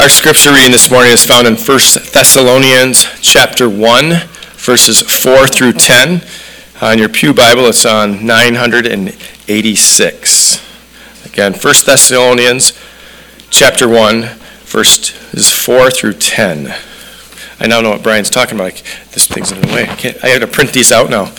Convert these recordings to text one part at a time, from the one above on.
Our scripture reading this morning is found in 1 Thessalonians chapter 1, verses 4 through 10. On your pew Bible, it's on 986. Again, 1 Thessalonians chapter 1, verses 4 through 10. I now know what Brian's talking about. This thing's in the way. I have to print these out now.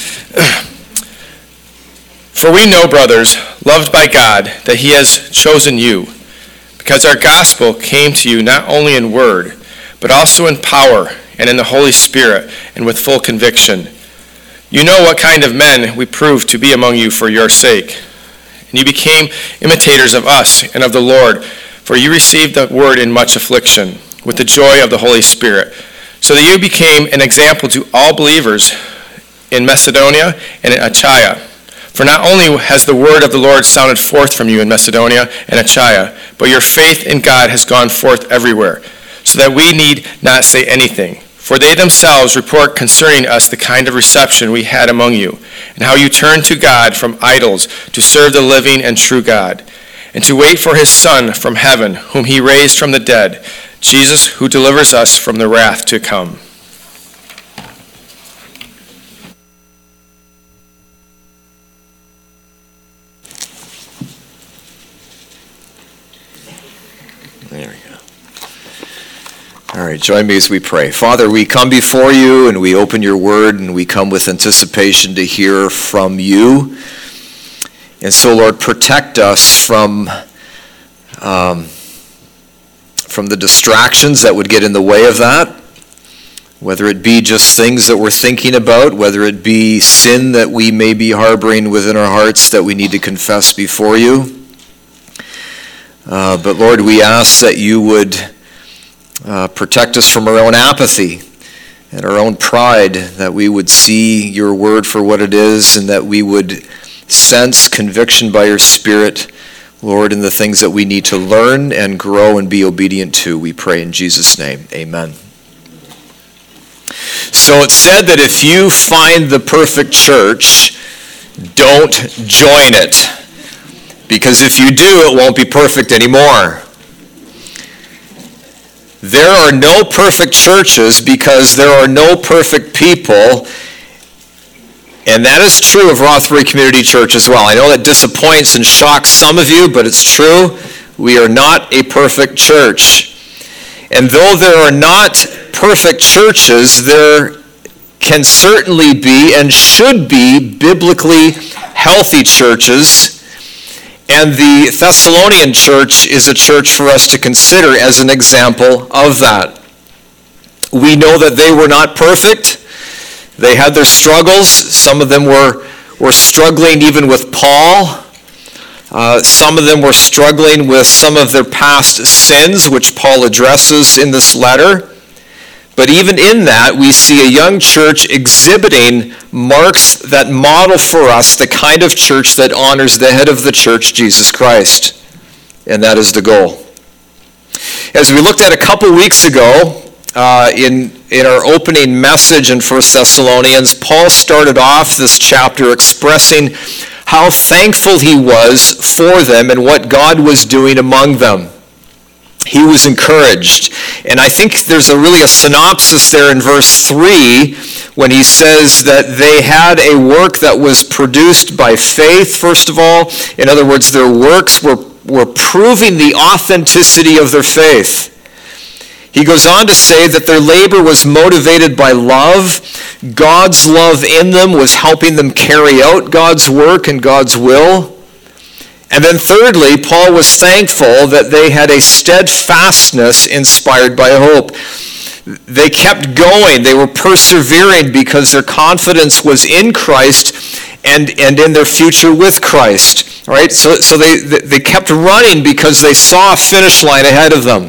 For we know, brothers, loved by God, that he has chosen you, because our gospel came to you not only in word, but also in power and in the Holy Spirit and with full conviction. You know what kind of men we proved to be among you for your sake. And you became imitators of us and of the Lord, for you received the word in much affliction, with the joy of the Holy Spirit, so that you became an example to all believers in Macedonia and in Achaia. For not only has the word of the Lord sounded forth from you in Macedonia and Achaia, but your faith in God has gone forth everywhere, so that we need not say anything. For they themselves report concerning us the kind of reception we had among you, and how you turned to God from idols to serve the living and true God, and to wait for his Son from heaven, whom he raised from the dead, Jesus, who delivers us from the wrath to come. There we go. All right, join me as we pray. Father, we come before you and we open your word and we come with anticipation to hear from you. And so, Lord, protect us from the distractions that would get in the way of that, whether it be just things that we're thinking about, whether it be sin that we may be harboring within our hearts that we need to confess before you. But Lord, we ask that you would protect us from our own apathy and our own pride, that we would see your word for what it is, and that we would sense conviction by your Spirit, Lord, in the things that we need to learn and grow and be obedient to. We pray in Jesus' name. Amen. So it's said that if you find the perfect church, don't join it. Because if you do, it won't be perfect anymore. There are no perfect churches because there are no perfect people. And that is true of Rothbury Community Church as well. I know that disappoints and shocks some of you, but it's true. We are not a perfect church. And though there are not perfect churches, there can certainly be and should be biblically healthy churches. And the Thessalonian church is a church for us to consider as an example of that. We know that they were not perfect. They had their struggles. Some of them were struggling even with Paul. Some of them were struggling with some of their past sins, which Paul addresses in this letter. But even in that, we see a young church exhibiting marks that model for us the kind of church that honors the head of the church, Jesus Christ. And that is the goal. As we looked at a couple weeks ago, in our opening message in 1 Thessalonians, Paul started off this chapter expressing how thankful he was for them and what God was doing among them. He was encouraged. And I think there's really a synopsis there in verse 3 when he says that they had a work that was produced by faith, first of all. In other words, their works were proving the authenticity of their faith. He goes on to say that their labor was motivated by love. God's love in them was helping them carry out God's work and God's will. And then thirdly, Paul was thankful that they had a steadfastness inspired by hope. They kept going. They were persevering because their confidence was in Christ and in their future with Christ. All right? So they kept running because they saw a finish line ahead of them.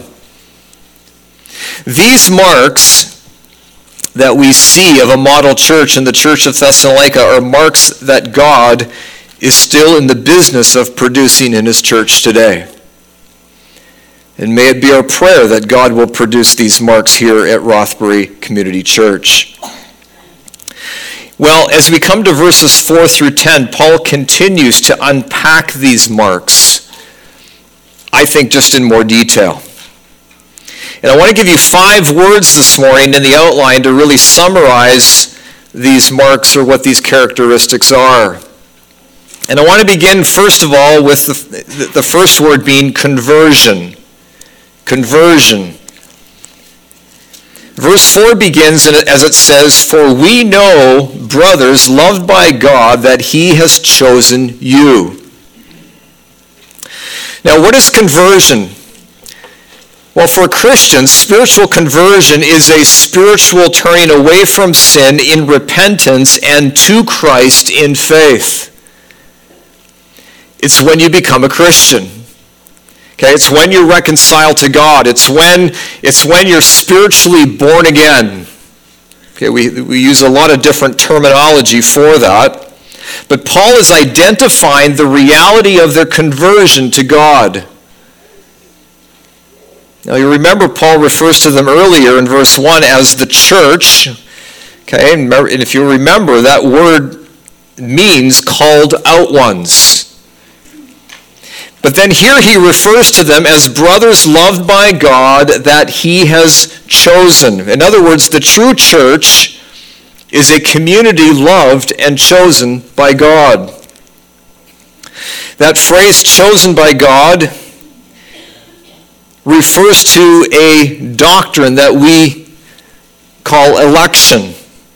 These marks that we see of a model church in the church of Thessalonica are marks that God is still in the business of producing in his church today. And may it be our prayer that God will produce these marks here at Rothbury Community Church. Well, as we come to verses 4 through 10, Paul continues to unpack these marks, I think, just in more detail. And I want to give you 5 words this morning in the outline to really summarize these marks or what these characteristics are. And I want to begin, first of all, with the first word being conversion. Conversion. Verse 4 begins as it says, "For we know, brothers, loved by God, that he has chosen you." Now, what is conversion? Well, for Christians, spiritual conversion is a spiritual turning away from sin in repentance and to Christ in faith. It's when you become a Christian. Okay, it's when you're reconciled to God. It's when you're spiritually born again. Okay, we use a lot of different terminology for that. But Paul is identifying the reality of their conversion to God. Now you remember Paul refers to them earlier in verse 1 as the church. Okay, and if you remember, that word means called out ones. But then here he refers to them as brothers loved by God that he has chosen. In other words, the true church is a community loved and chosen by God. That phrase, chosen by God, refers to a doctrine that we call election.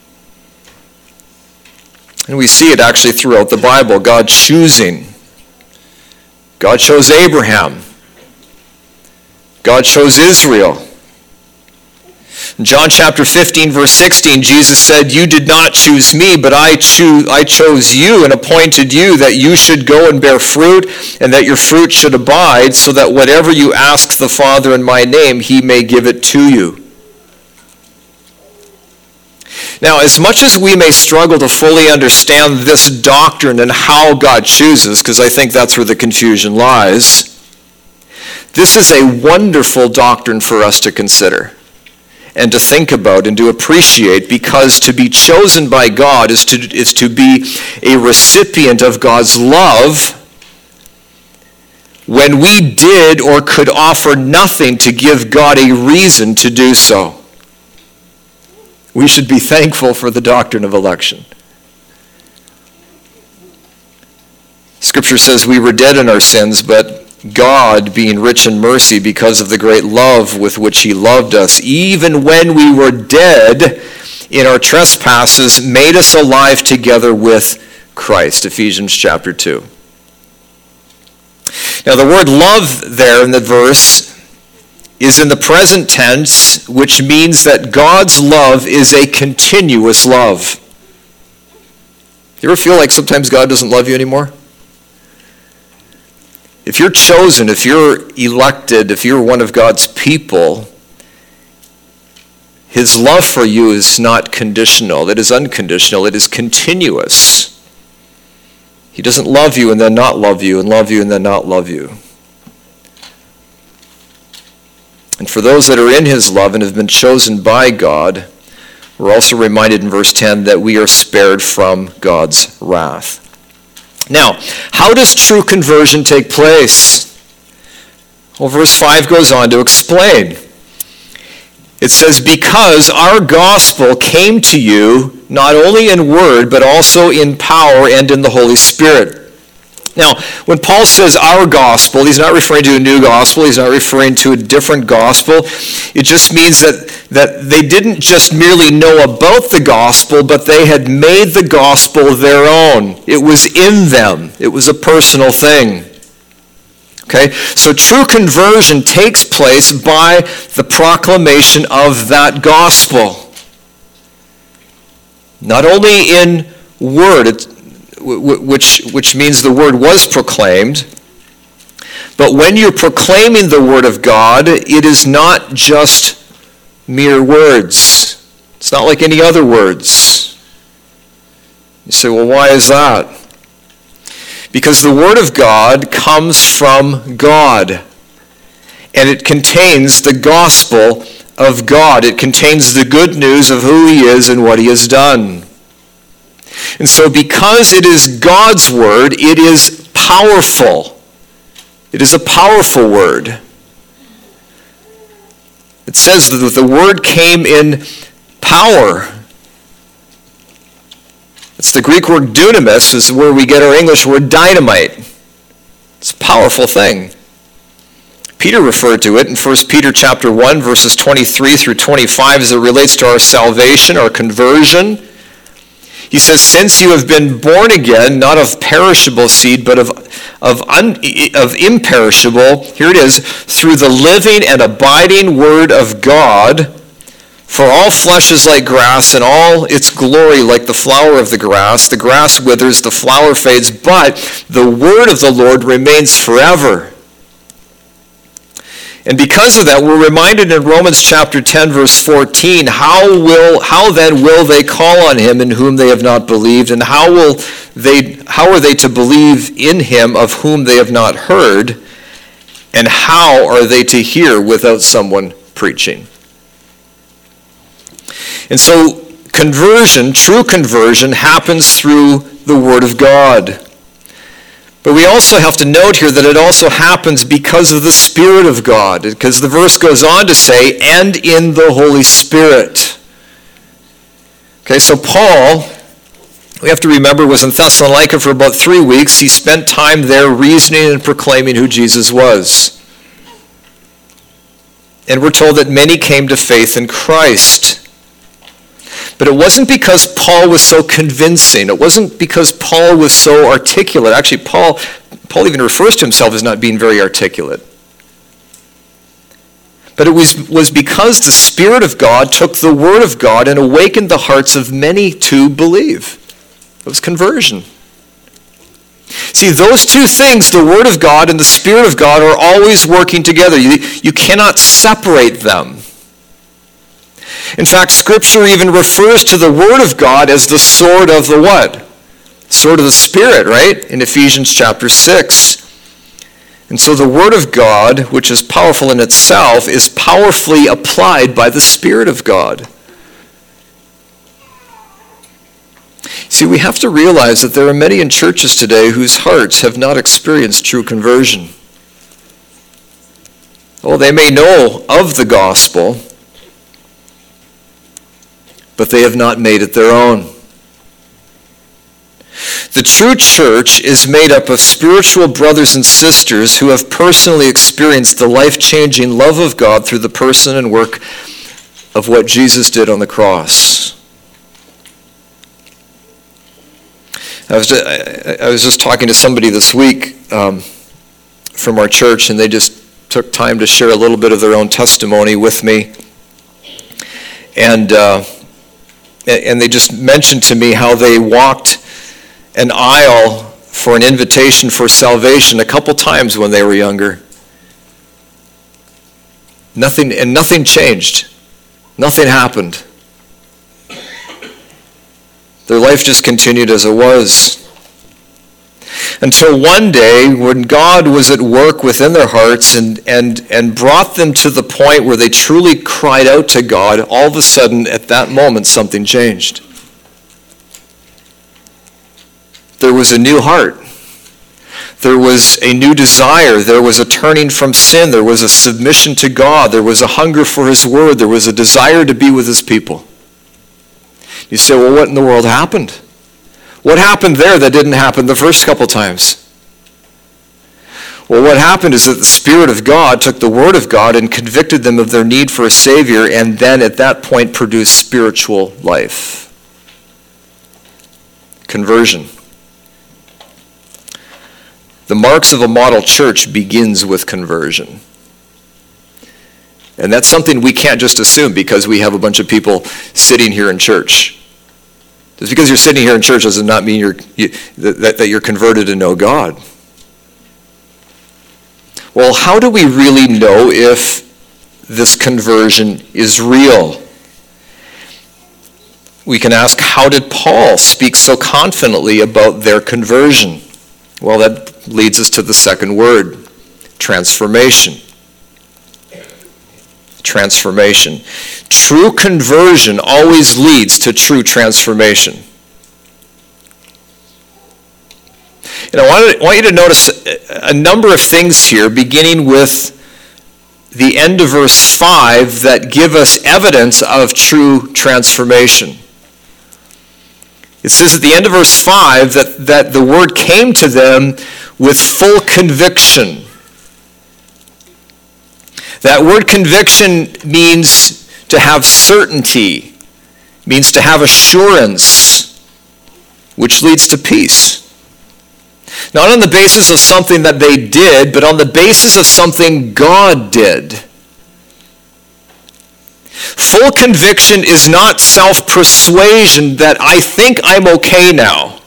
And we see it actually throughout the Bible, God choosing. God chose Abraham. God chose Israel. In John chapter 15, verse 16, Jesus said, "You did not choose me, but I chose you and appointed you that you should go and bear fruit, and that your fruit should abide, so that whatever you ask the Father in my name, he may give it to you." Now, as much as we may struggle to fully understand this doctrine and how God chooses, because I think that's where the confusion lies, this is a wonderful doctrine for us to consider and to think about and to appreciate, because to be chosen by God is to be a recipient of God's love when we did or could offer nothing to give God a reason to do so. We should be thankful for the doctrine of election. Scripture says we were dead in our sins, but God, being rich in mercy because of the great love with which he loved us, even when we were dead in our trespasses, made us alive together with Christ. Ephesians chapter 2. Now the word love there in the verse is in the present tense, which means that God's love is a continuous love. You ever feel like sometimes God doesn't love you anymore? If you're chosen, if you're elected, if you're one of God's people, his love for you is not conditional. It is unconditional. It is continuous. He doesn't love you and then not love you, and love you and then not love you. And for those that are in his love and have been chosen by God, we're also reminded in verse 10 that we are spared from God's wrath. Now, how does true conversion take place? Well, verse 5 goes on to explain. It says, "Because our gospel came to you not only in word, but also in power and in the Holy Spirit." Now, when Paul says our gospel, he's not referring to a new gospel. He's not referring to a different gospel. It just means that they didn't just merely know about the gospel, but they had made the gospel their own. It was in them. It was a personal thing. Okay? So true conversion takes place by the proclamation of that gospel. Not only in word, which means the word was proclaimed, but when you're proclaiming the word of God, it is not just mere words. It's not like any other words. You say, well, why is that? Because the word of God comes from God, and it contains the gospel of God. It contains the good news of who he is and what he has done. And so because it is God's word, it is powerful. It is a powerful word. It says that the word came in power. It's the Greek word dunamis, is where we get our English word dynamite. It's a powerful thing. Peter referred to it in 1 Peter chapter 1, verses 23 through 25 as it relates to our salvation, our conversion. He says, since you have been born again, not of perishable seed, but of imperishable, here it is, through the living and abiding word of God. For all flesh is like grass, and all its glory like the flower of the grass. The grass withers, the flower fades, but the word of the Lord remains forever. And because of that, we're reminded in Romans chapter 10, verse 14, how then will they call on him in whom they have not believed? And how are they to believe in him of whom they have not heard? And how are they to hear without someone preaching? And so conversion, true conversion, happens through the Word of God. But we also have to note here that it also happens because of the Spirit of God, because the verse goes on to say, and in the Holy Spirit. Okay, so Paul, we have to remember, was in Thessalonica for about 3 weeks. He spent time there reasoning and proclaiming who Jesus was. And we're told that many came to faith in Christ. But it wasn't because Paul was so convincing. It wasn't because Paul was so articulate. Actually, Paul even refers to himself as not being very articulate. But it was because the Spirit of God took the Word of God and awakened the hearts of many to believe. It was conversion. See, those two things, the Word of God and the Spirit of God, are always working together. You cannot separate them. In fact, Scripture even refers to the Word of God as the sword of the what? Sword of the Spirit, right? In Ephesians chapter 6. And so the Word of God, which is powerful in itself, is powerfully applied by the Spirit of God. See, we have to realize that there are many in churches today whose hearts have not experienced true conversion. Well, they may know of the gospel, but they have not made it their own. The true church is made up of spiritual brothers and sisters who have personally experienced the life-changing love of God through the person and work of what Jesus did on the cross. I was just talking to somebody this week from our church, and they just took time to share a little bit of their own testimony with me. And they just mentioned to me how they walked an aisle for an invitation for salvation a couple times when they were younger. Nothing changed. Nothing happened. Their life just continued as it was. Until one day when God was at work within their hearts and brought them to the point where they truly cried out to God, all of a sudden at that moment something changed. There was a new heart. There was a new desire. There was a turning from sin. There was a submission to God. There was a hunger for His Word. There was a desire to be with His people. You say, well, what in the world happened? What happened there that didn't happen the first couple times? Well, what happened is that the Spirit of God took the Word of God and convicted them of their need for a Savior, and then at that point produced spiritual life. Conversion. The marks of a model church begins with conversion. And that's something we can't just assume because we have a bunch of people sitting here in church. Just because you're sitting here in church does not mean that you're converted to know God. Well, how do we really know if this conversion is real? We can ask, how did Paul speak so confidently about their conversion? Well, that leads us to the second word, transformation. Transformation. True conversion always leads to true transformation. And I want you to notice a number of things here, beginning with the end of verse 5 that give us evidence of true transformation. It says at the end of verse 5 that the word came to them with full conviction. That word conviction means to have certainty, means to have assurance, which leads to peace. Not on the basis of something that they did, but on the basis of something God did. Full conviction is not self-persuasion that I think I'm okay now.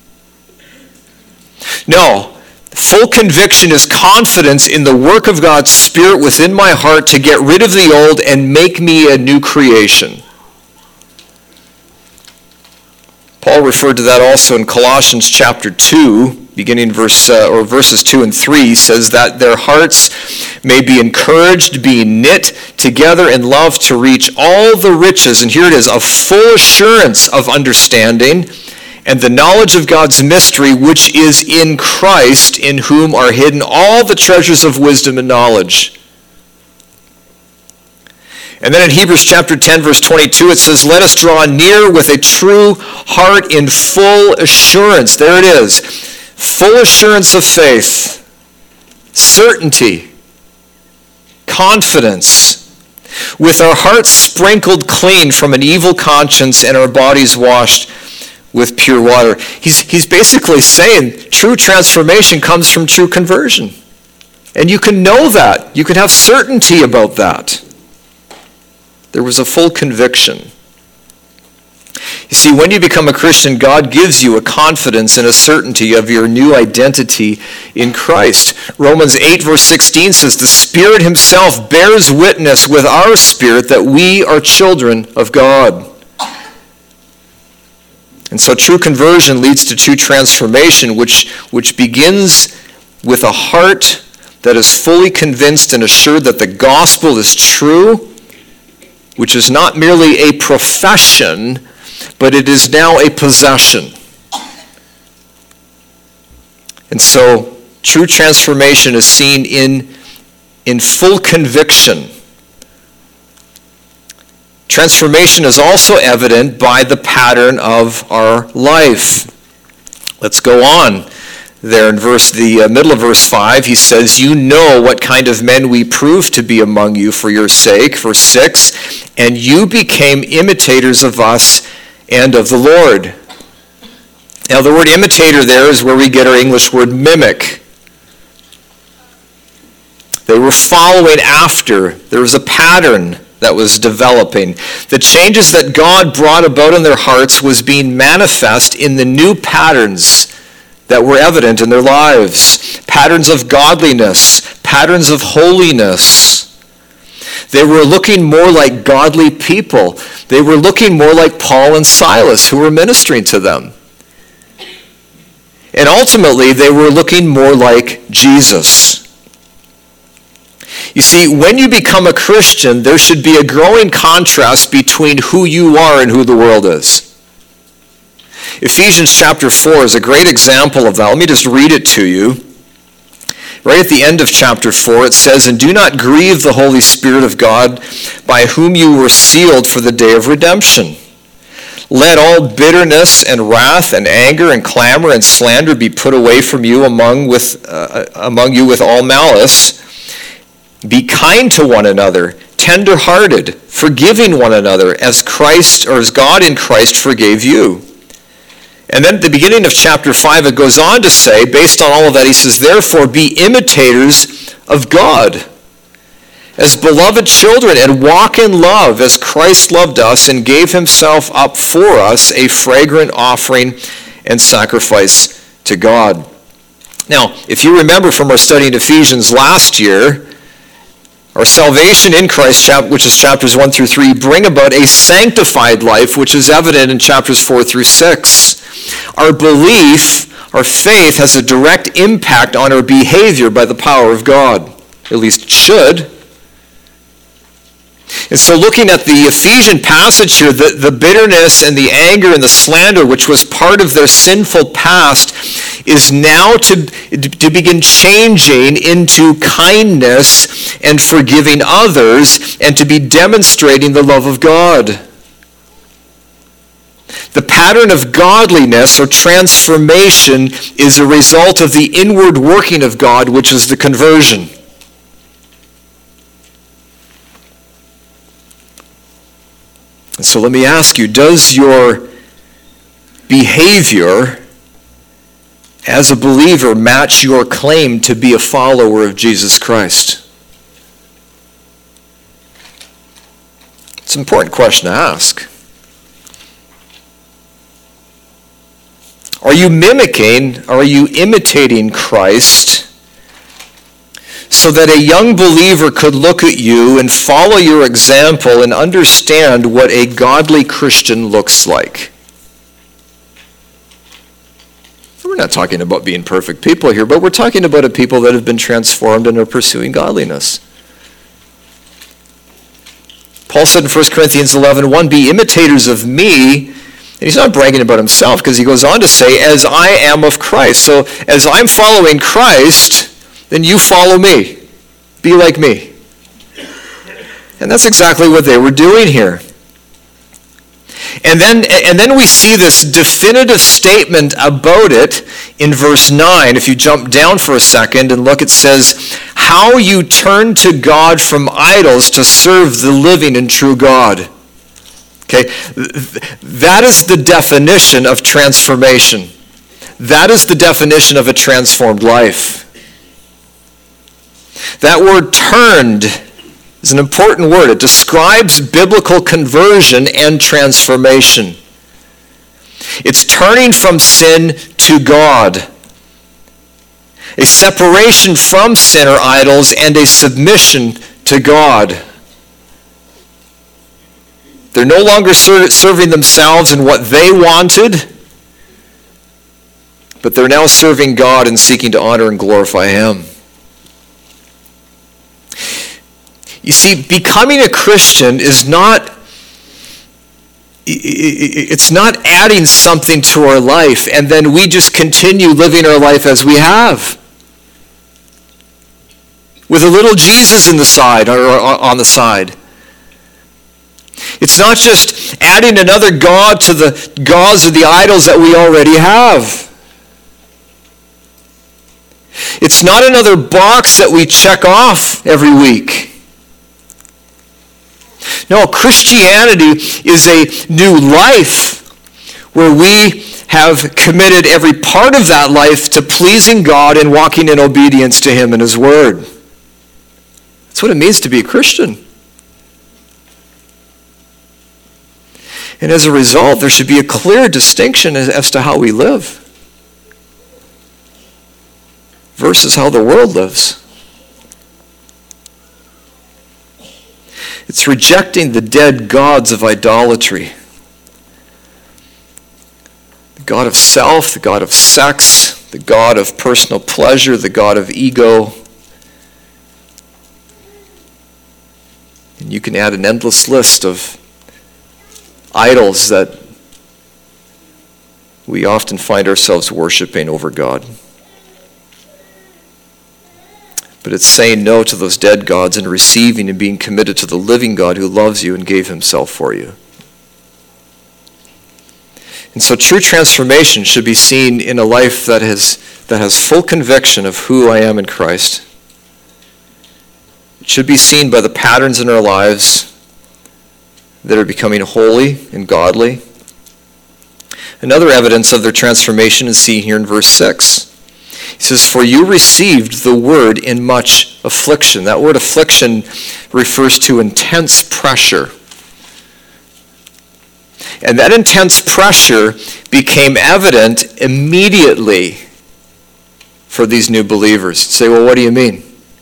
No, full conviction is confidence in the work of God's Spirit within my heart to get rid of the old and make me a new creation. Paul referred to that also in Colossians chapter 2, beginning verses 2 and 3. He says that their hearts may be encouraged, being knit together in love to reach all the riches, and here it is, of full assurance of understanding and the knowledge of God's mystery, which is in Christ, in whom are hidden all the treasures of wisdom and knowledge. And then in Hebrews chapter 10, verse 22, it says, let us draw near with a true heart in full assurance. There it is. Full assurance of faith, certainty, confidence, with our hearts sprinkled clean from an evil conscience and our bodies washed with pure water. He's basically saying true transformation comes from true conversion. And you can know that. You can have certainty about that. There was a full conviction. You see, when you become a Christian, God gives you a confidence and a certainty of your new identity in Christ. Romans 8, verse 16 says, the Spirit himself bears witness with our spirit that we are children of God. And so true conversion leads to true transformation, which begins with a heart that is fully convinced and assured that the gospel is true, which is not merely a profession, but it is now a possession. And so true transformation is seen in full conviction. Transformation is also evident by the pattern of our life. Let's go on. There in the middle of verse 5, he says, you know what kind of men we proved to be among you for your sake. Verse 6, and you became imitators of us and of the Lord. Now the word imitator there is where we get our English word mimic. They were following after. There was a pattern that was developing. The changes that God brought about in their hearts was being manifest in the new patterns that were evident in their lives. Patterns of godliness, patterns of holiness. They were looking more like godly people. They were looking more like Paul and Silas who were ministering to them. And ultimately, they were looking more like Jesus. You see, when you become a Christian, there should be a growing contrast between who you are and who the world is. Ephesians chapter 4 is a great example of that. Let me just read it to you. Right at the end of chapter 4, it says, and do not grieve the Holy Spirit of God, by whom you were sealed for the day of redemption. Let all bitterness and wrath and anger and clamor and slander be put away from you among you with all malice. Be kind to one another, tender-hearted, forgiving one another, as God in Christ forgave you. And then at the beginning of chapter 5, it goes on to say, based on all of that, he says, therefore be imitators of God as beloved children, and walk in love as Christ loved us and gave himself up for us, a fragrant offering and sacrifice to God. Now, if you remember from our study in Ephesians last year, our salvation in Christ, which is chapters 1 through 3, bring about a sanctified life, which is evident in chapters 4 through 6. Our belief, our faith, has a direct impact on our behavior by the power of God. At least it should. And so looking at the Ephesian passage here, the bitterness and the anger and the slander, which was part of their sinful past, is now to begin changing into kindness and forgiving others and to be demonstrating the love of God. The pattern of godliness or transformation is a result of the inward working of God, which is the conversion. And so let me ask you, does your behavior as a believer match your claim to be a follower of Jesus Christ? It's an important question to ask. Are you imitating Christ so that a young believer could look at you and follow your example and understand what a godly Christian looks like? We're not talking about being perfect people here, but we're talking about a people that have been transformed and are pursuing godliness. Paul said in 1 Corinthians 11:1, "Be imitators of me." And he's not bragging about himself, because he goes on to say, "As I am of Christ." So as I'm following Christ, then you follow me. Be like me. And that's exactly what they were doing here. And then we see this definitive statement about it in verse 9. If you jump down for a second and look, it says, "How you turn to God from idols to serve the living and true God." Okay, that is the definition of transformation. That is the definition of a transformed life. That word "turned" is an important word. It describes biblical conversion and transformation. It's turning from sin to God, a separation from sin or idols, and a submission to God. They're no longer serving themselves and what they wanted, but they're now serving God and seeking to honor and glorify Him. You see, becoming a Christian is not adding something to our life and then we just continue living our life as we have, with a little Jesus in the side or on the side. It's not just adding another god to the gods or the idols that we already have. It's not another box that we check off every week. No, Christianity is a new life where we have committed every part of that life to pleasing God and walking in obedience to Him and His Word. That's what it means to be a Christian. And as a result, there should be a clear distinction as to how we live versus how the world lives. It's rejecting the dead gods of idolatry. The god of self, the god of sex, the god of personal pleasure, the god of ego. And you can add an endless list of idols that we often find ourselves worshiping over God. But it's saying no to those dead gods and receiving and being committed to the living God who loves you and gave Himself for you. And so true transformation should be seen in a life that has full conviction of who I am in Christ. It should be seen by the patterns in our lives that are becoming holy and godly. Another evidence of their transformation is seen here in verse 6. He says, "For you received the word in much affliction." That word affliction refers to intense pressure. And that intense pressure became evident immediately for these new believers. You say, well, what do you mean?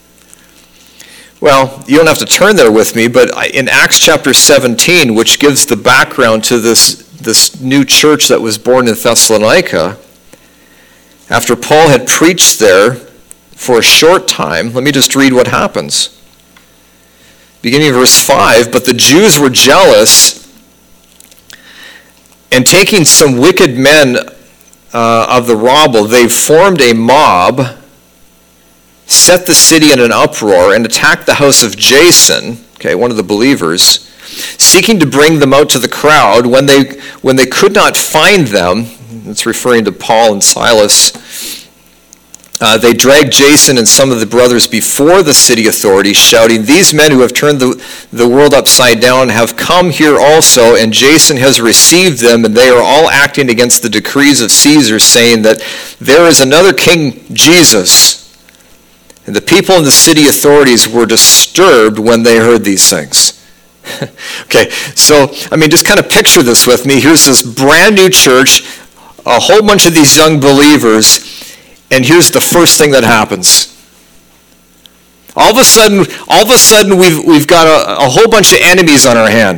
Well, you don't have to turn there with me, but in Acts chapter 17, which gives the background to this new church that was born in Thessalonica, after Paul had preached there for a short time, let me just read what happens. Beginning of verse 5, "But the Jews were jealous, and taking some wicked men of the rabble, they formed a mob, set the city in an uproar, and attacked the house of Jason, one of the believers, seeking to bring them out to the crowd. When they could not find them, it's referring to Paul and Silas, they dragged Jason and some of the brothers before the city authorities, shouting, "These men who have turned the world upside down have come here also, and Jason has received them, and they are all acting against the decrees of Caesar, saying that there is another king, Jesus." And the people and the city authorities were disturbed when they heard these things. So, just kind of picture this with me. Here's this brand new church, a whole bunch of these young believers, and here's the first thing that happens. All of a sudden, we've got a whole bunch of enemies on our hand.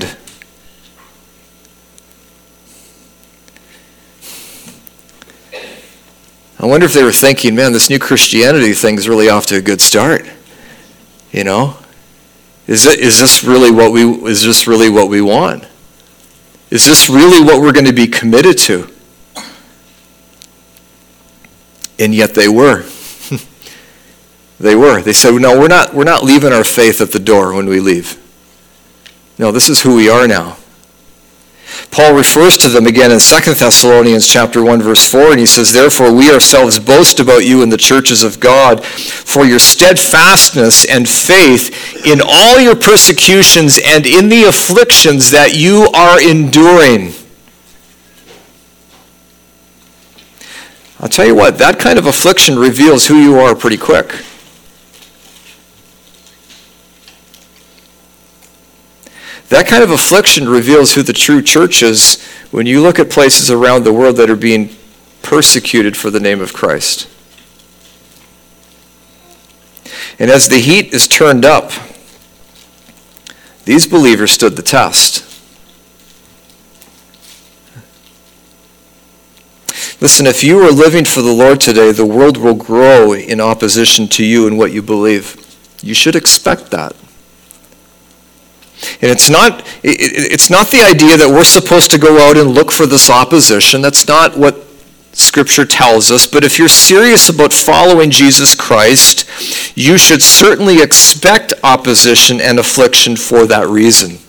I wonder if they were thinking, man, this new Christianity thing is really off to a good start. Is this really what we want? Is this really what we're going to be committed to? And yet they were. They were. They said, no, we're not leaving our faith at the door when we leave. No, this is who we are now. Paul refers to them again in 2 Thessalonians chapter 1, verse 4, and he says, "Therefore we ourselves boast about you in the churches of God for your steadfastness and faith in all your persecutions and in the afflictions that you are enduring." I'll tell you what, that kind of affliction reveals who you are pretty quick. That kind of affliction reveals who the true church is when you look at places around the world that are being persecuted for the name of Christ. And as the heat is turned up, these believers stood the test. Listen, if you are living for the Lord today, the world will grow in opposition to you and what you believe. You should expect that. And it's not the idea that we're supposed to go out and look for this opposition. That's not what Scripture tells us. But if you're serious about following Jesus Christ, you should certainly expect opposition and affliction for that reason.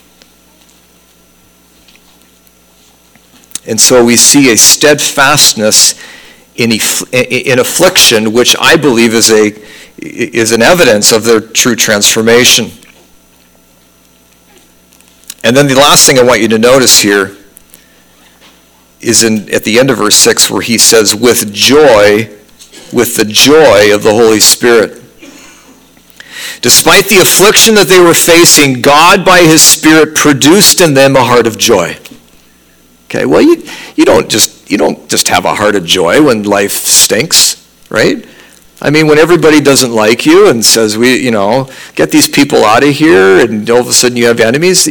And so we see a steadfastness in affliction, which I believe is an evidence of their true transformation. And then the last thing I want you to notice here is at the end of verse 6, where he says, with the joy of the Holy Spirit. Despite the affliction that they were facing, God by his Spirit produced in them a heart of joy. Okay, well, you don't just have a heart of joy when life stinks, right? When everybody doesn't like you and says, get these people out of here, and all of a sudden you have enemies,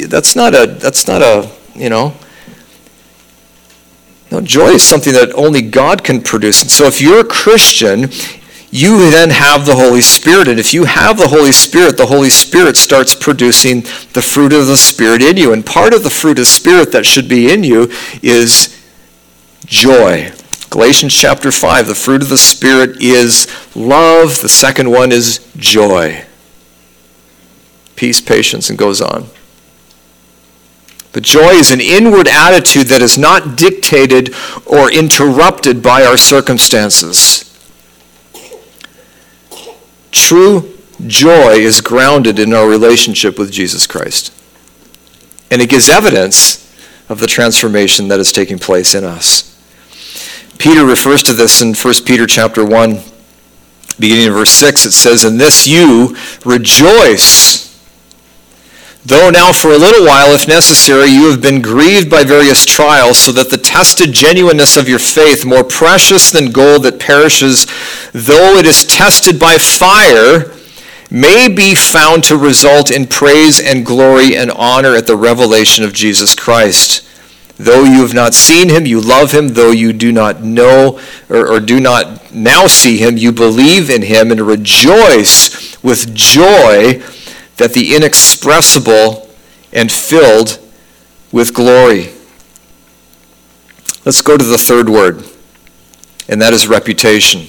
no, joy is something that only God can produce. And so if you're a Christian, you then have the Holy Spirit. And if you have the Holy Spirit starts producing the fruit of the Spirit in you. And part of the fruit of the Spirit that should be in you is joy. Galatians chapter 5, the fruit of the Spirit is love. The second one is joy. Peace, patience, and goes on. But joy is an inward attitude that is not dictated or interrupted by our circumstances. True joy is grounded in our relationship with Jesus Christ. And it gives evidence of the transformation that is taking place in us. Peter refers to this in 1 Peter chapter 1, beginning in verse 6. It says, "In this you rejoice, though now for a little while, if necessary, you have been grieved by various trials, so that the tested genuineness of your faith, more precious than gold that perishes, though it is tested by fire, may be found to result in praise and glory and honor at the revelation of Jesus Christ. Though you have not seen him, you love him. Though you do not know or do not now see him, you believe in him and rejoice with joy that the inexpressible and filled with glory." Let's go to the third word. and that is reputation.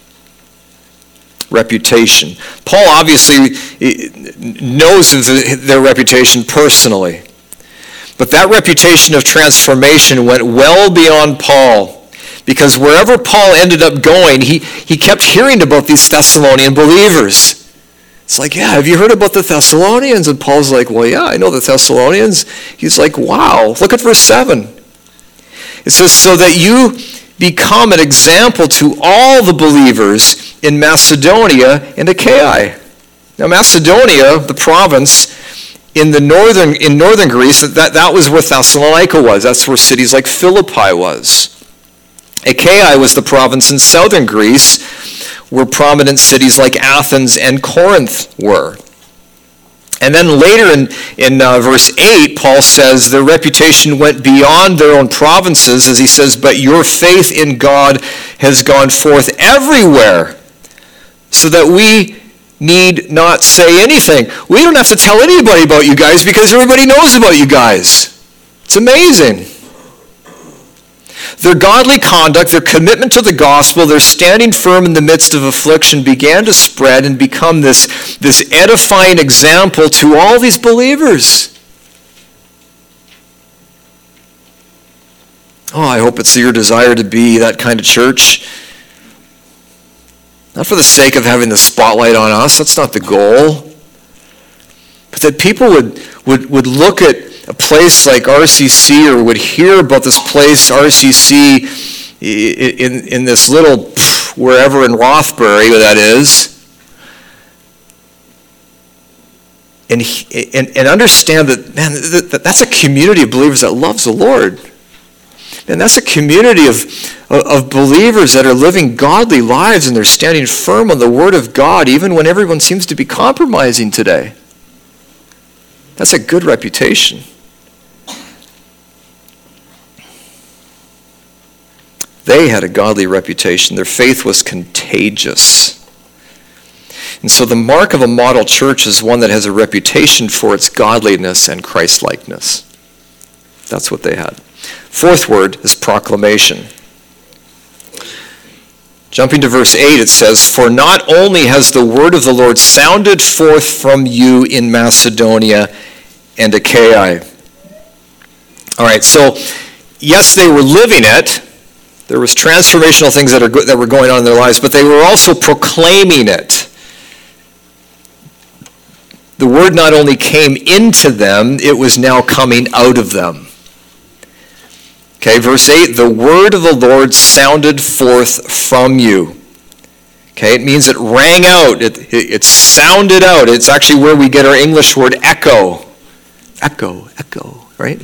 Reputation. Paul obviously knows of their reputation personally, but that reputation of transformation went well beyond Paul, because wherever Paul ended up going, he kept hearing about these Thessalonian believers. It's like, yeah, have you heard about the Thessalonians? And Paul's like, well, yeah, I know the Thessalonians. He's like, wow. Look at verse 7. It says, so that you become an example to all the believers in Macedonia and Achaia. Now, Macedonia, the province in northern Greece, that was where Thessalonica was. That's where cities like Philippi was. Achaia was the province in southern Greece, where prominent cities like Athens and Corinth were. And then later in verse 8, Paul says their reputation went beyond their own provinces, as he says, but your faith in God has gone forth everywhere, so that we need not say anything. We don't have to tell anybody about you guys because everybody knows about you guys. It's amazing. Their godly conduct, their commitment to the gospel, their standing firm in the midst of affliction began to spread and become this edifying example to all these believers. Oh, I hope it's your desire to be that kind of church. Not for the sake of having the spotlight on us, that's not the goal. But that people would look at a place like RCC, or would hear about this place, RCC, in this little wherever in Rothbury that is, and understand that, man, that's a community of believers that loves the Lord. And that's a community of believers that are living godly lives, and they're standing firm on the Word of God, even when everyone seems to be compromising today. That's a good reputation. They had a godly reputation. Their faith was contagious. And so the mark of a model church is one that has a reputation for its godliness and Christ-likeness. That's what they had. Fourth word is proclamation. Jumping to verse 8, it says, for not only has the word of the Lord sounded forth from you in Macedonia and Achaia. All right, so yes, they were living it. There was transformational things that were going on in their lives, but they were also proclaiming it. The word not only came into them, it was now coming out of them. Okay, verse 8, the word of the Lord sounded forth from you. Okay, it means it rang out, it sounded out. It's actually where we get our English word echo. Echo, right?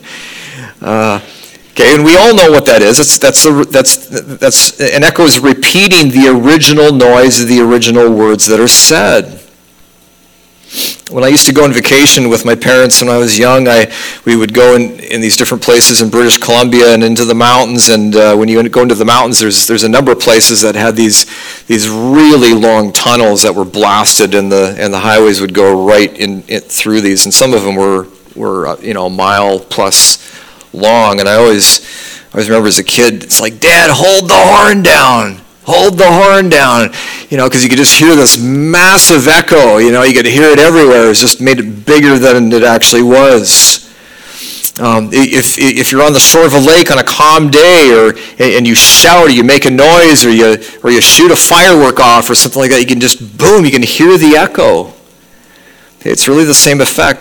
Okay, and we all know what that is. That's an echo is repeating the original noise of the original words that are said. When I used to go on vacation with my parents when I was young, we would go in these different places in British Columbia and into the mountains. And when you go into the mountains, there's a number of places that had these really long tunnels that were blasted, and the highways would go right through these. And some of them were a mile plus long. And I always remember as a kid, it's like, Dad, hold the horn down. Hold the horn down, because you could just hear this massive echo, you could hear it everywhere. It was just made it bigger than it actually was. If you're on the shore of a lake on a calm day, and you shout, or you make a noise, or you shoot a firework off, or something like that, you can just, boom, you can hear the echo. It's really the same effect.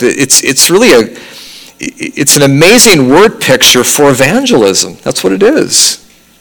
It's an amazing word picture for evangelism. That's what it is.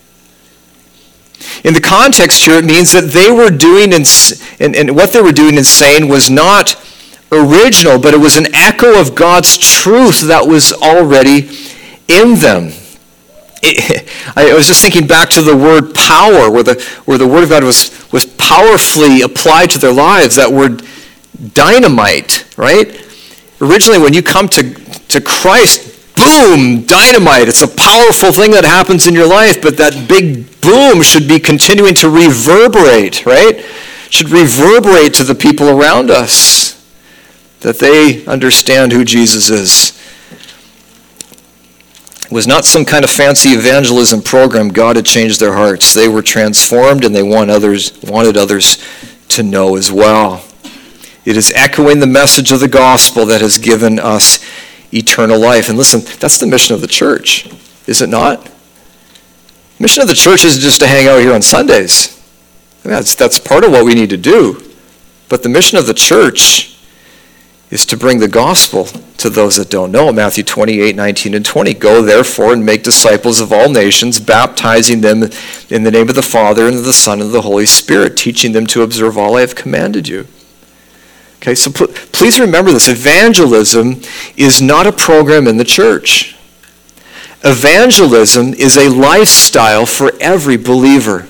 In the context here, it means that they were doing, and what they were doing and saying was not original, but it was an echo of God's truth that was already in them. I was just thinking back to the word power, where the word of God was powerfully applied to their lives. That word dynamite, right? Originally, when you come to Christ, boom, dynamite. It's a powerful thing that happens in your life, but that big boom should be continuing to reverberate, right? Should reverberate to the people around us, that they understand who Jesus is. It was not some kind of fancy evangelism program. God had changed their hearts. They were transformed, and they wanted others to know as well. It is echoing the message of the gospel that has given us eternal life. And listen, that's the mission of the church, is it not? The mission of the church isn't just to hang out here on Sundays. That's part of what we need to do. But the mission of the church is to bring the gospel to those that don't know. Matthew 28, 19 and 20. Go therefore and make disciples of all nations, baptizing them in the name of the Father and of the Son and of the Holy Spirit, teaching them to observe all I have commanded you. Okay, so please remember this. Evangelism is not a program in the church. Evangelism is a lifestyle for every believer.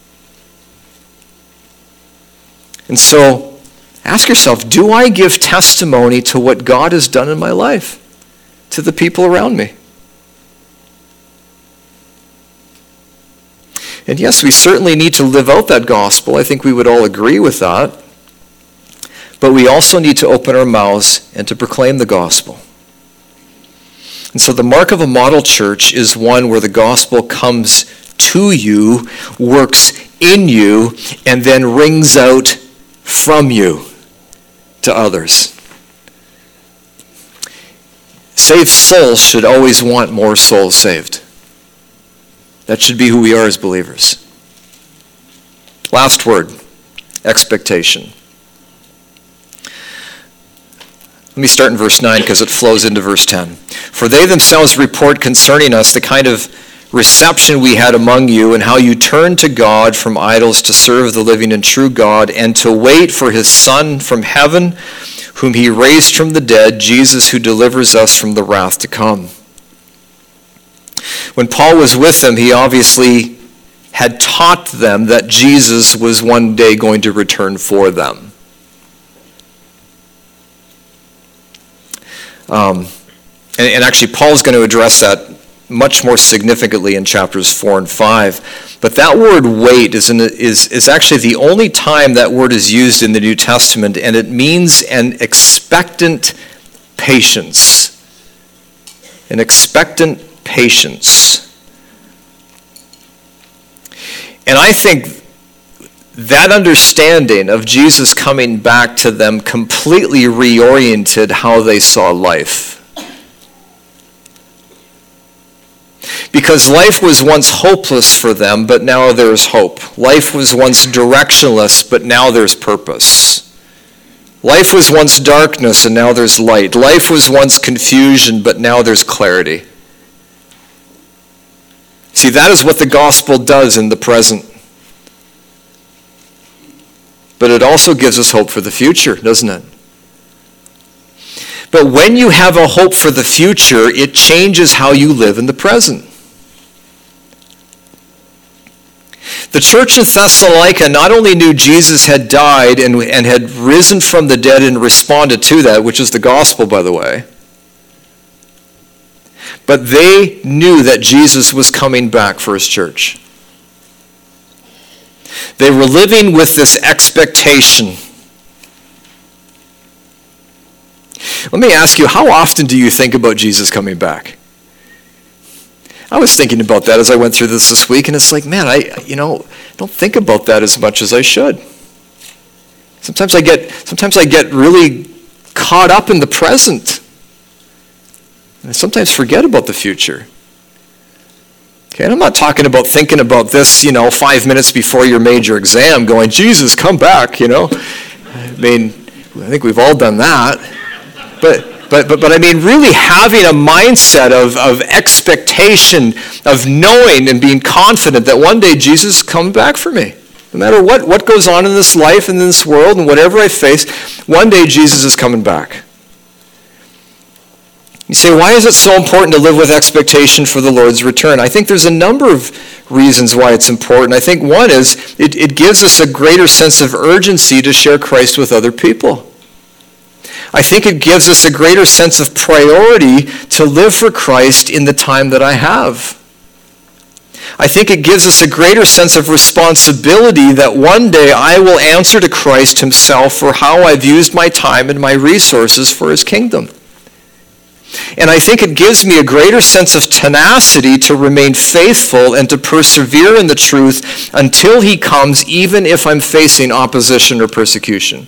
And so, ask yourself, do I give testimony to what God has done in my life, to the people around me? And yes, we certainly need to live out that gospel. I think we would all agree with that. But we also need to open our mouths and to proclaim the gospel. And so the mark of a model church is one where the gospel comes to you, works in you, and then rings out from you to others. Saved souls should always want more souls saved. That should be who we are as believers. Last word, expectation. Let me start in verse 9 because it flows into verse 10. For they themselves report concerning us the kind of reception we had among you and how you turned to God from idols to serve the living and true God and to wait for his Son from heaven, whom he raised from the dead, Jesus, who delivers us from the wrath to come. When Paul was with them, he obviously had taught them that Jesus was one day going to return for them. And actually, Paul's going to address that much more significantly in chapters 4 and 5. But that word wait is actually the only time that word is used in the New Testament, and it means an expectant patience. An expectant patience. And I think that understanding of Jesus coming back to them completely reoriented how they saw life. Because life was once hopeless for them, but now there's hope. Life was once directionless, but now there's purpose. Life was once darkness, and now there's light. Life was once confusion, but now there's clarity. See, that is what the gospel does in the present. But it also gives us hope for the future, doesn't it? But when you have a hope for the future, it changes how you live in the present. The church in Thessalonica not only knew Jesus had died and had risen from the dead and responded to that, which is the gospel, by the way, but they knew that Jesus was coming back for his church. They were living with this expectation. Let me ask you, how often do you think about Jesus coming back? I was thinking about that as I went through this week, and it's like, man, I don't think about that as much as I should. Sometimes I get really caught up in the present. And I sometimes forget about the future. Okay, and I'm not talking about thinking about this, 5 minutes before your major exam, going, Jesus, come back, I mean, I think we've all done that. But I mean, really having a mindset of expectation, of knowing and being confident that one day Jesus is coming back for me. No matter what goes on in this life and in this world and whatever I face, one day Jesus is coming back. You say, why is it so important to live with expectation for the Lord's return? I think there's a number of reasons why it's important. I think one is it gives us a greater sense of urgency to share Christ with other people. I think it gives us a greater sense of priority to live for Christ in the time that I have. I think it gives us a greater sense of responsibility that one day I will answer to Christ himself for how I've used my time and my resources for his kingdom. And I think it gives me a greater sense of tenacity to remain faithful and to persevere in the truth until he comes, even if I'm facing opposition or persecution.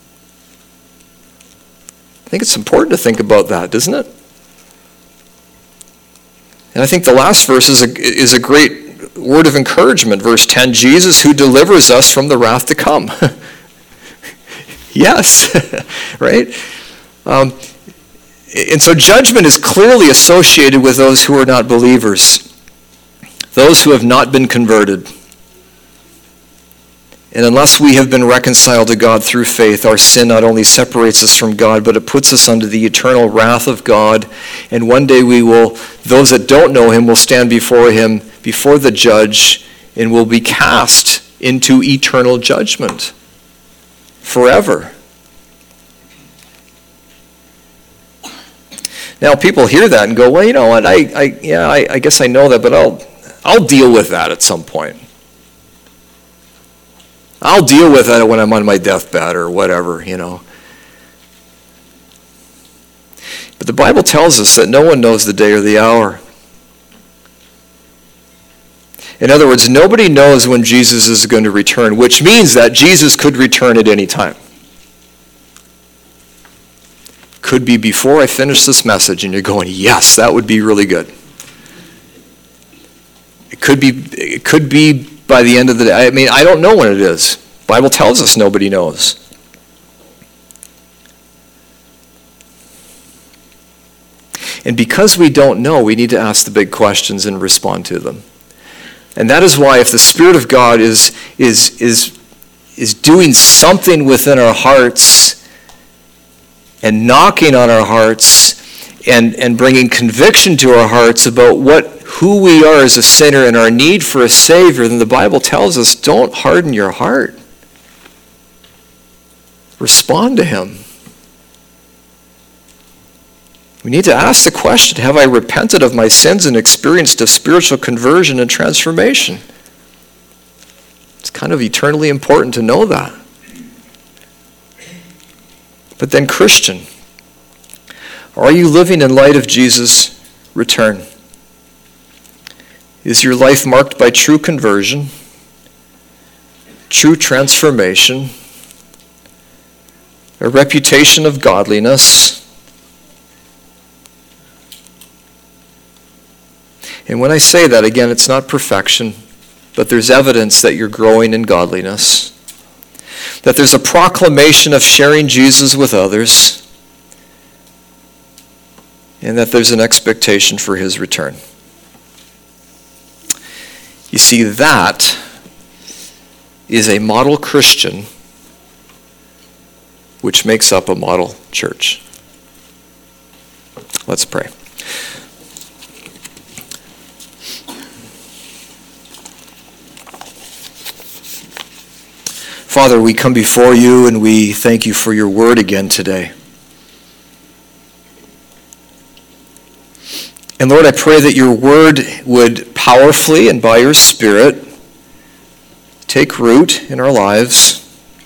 I think it's important to think about that, doesn't it? And I think the last verse is a great word of encouragement. Verse 10, Jesus who delivers us from the wrath to come. Yes, right? And so judgment is clearly associated with those who are not believers, those who have not been converted. And unless we have been reconciled to God through faith, our sin not only separates us from God, but it puts us under the eternal wrath of God. And one day those that don't know him will stand before him, before the judge, and will be cast into eternal judgment forever. Now people hear that and go, well, you know what, I guess I know that, but I'll deal with that at some point. I'll deal with that when I'm on my deathbed or whatever, you know. But the Bible tells us that no one knows the day or the hour. In other words, nobody knows when Jesus is going to return, which means that Jesus could return at any time. Could be before I finish this message, and you're going, yes, that would be really good. It could be by the end of the day. I mean, I don't know when it is. The Bible tells us nobody knows. And because we don't know, we need to ask the big questions and respond to them. And that is why if the Spirit of God is doing something within our hearts and knocking on our hearts and bringing conviction to our hearts about who we are as a sinner and our need for a Savior, then the Bible tells us, don't harden your heart. Respond to him. We need to ask the question, have I repented of my sins and experienced a spiritual conversion and transformation? It's kind of eternally important to know that. But then, Christian, are you living in light of Jesus' return? Is your life marked by true conversion, true transformation, a reputation of godliness? And when I say that, again, it's not perfection, but there's evidence that you're growing in godliness, that there's a proclamation of sharing Jesus with others, and that there's an expectation for his return. You see, that is a model Christian, which makes up a model church. Let's pray. Father, we come before you and we thank you for your word again today. And Lord, I pray that your word would powerfully and by your Spirit take root in our lives.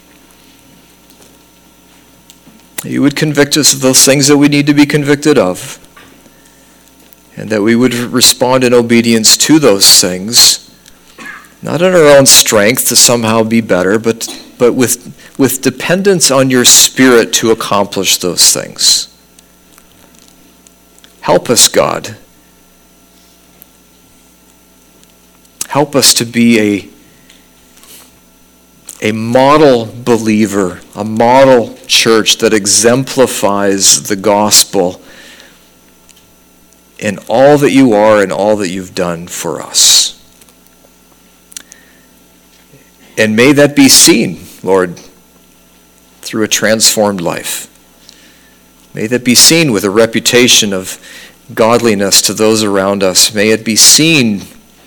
You would convict us of those things that we need to be convicted of, and that we would respond in obedience to those things, not in our own strength to somehow be better, but with dependence on your Spirit to accomplish those things. Help us, God. Help us to be a model believer, a model church that exemplifies the gospel in all that you are and all that you've done for us. And may that be seen, Lord, through a transformed life. May that be seen with a reputation of godliness to those around us. May it be seen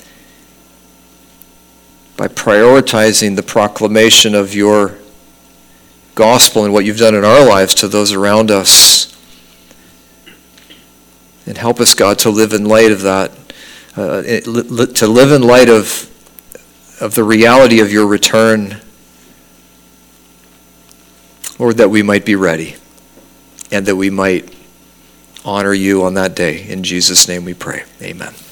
by prioritizing the proclamation of your gospel and what you've done in our lives to those around us. And help us, God, to live in light of that, to live in light of the reality of your return. Lord, that we might be ready and that we might honor you on that day. In Jesus' name we pray. Amen.